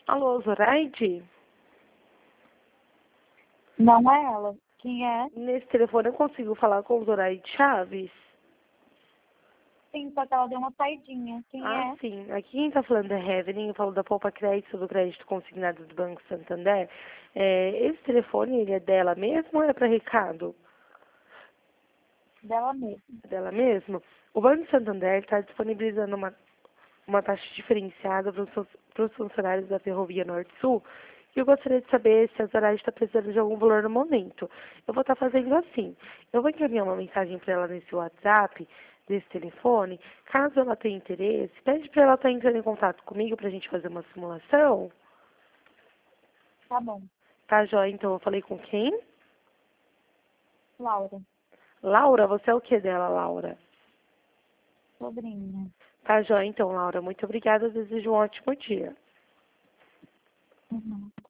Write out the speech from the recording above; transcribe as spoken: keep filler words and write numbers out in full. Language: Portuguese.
Alô, Zoraide? Não é ela. Quem é? Nesse telefone eu consigo falar com Zoraide Chaves? Sim, só que ela deu uma saidinha. Quem Ah, é? sim. Aqui quem tá falando é Evelyn, eu falo da Poupa Crédito, do crédito consignado do Banco Santander. É, esse telefone, ele é dela mesmo ou é para recado? Dela mesma. É dela mesmo? O Banco Santander está disponibilizando uma, uma taxa diferenciada para os funcionários da Ferrovia Norte-Sul. E eu gostaria de saber se a Zoraide está precisando de algum valor no momento. Eu vou estar fazendo assim. Eu vou encaminhar uma mensagem para ela nesse WhatsApp, desse telefone. Caso ela tenha interesse, pede para ela estar entrando em contato comigo para a gente fazer uma simulação. Tá bom. Tá, joia? Então, eu falei com quem? Laura. Laura? Você é o que dela, Laura? Sobrinha. Tá, joia? Então, Laura, muito obrigada. Eu desejo um ótimo dia. Uhum.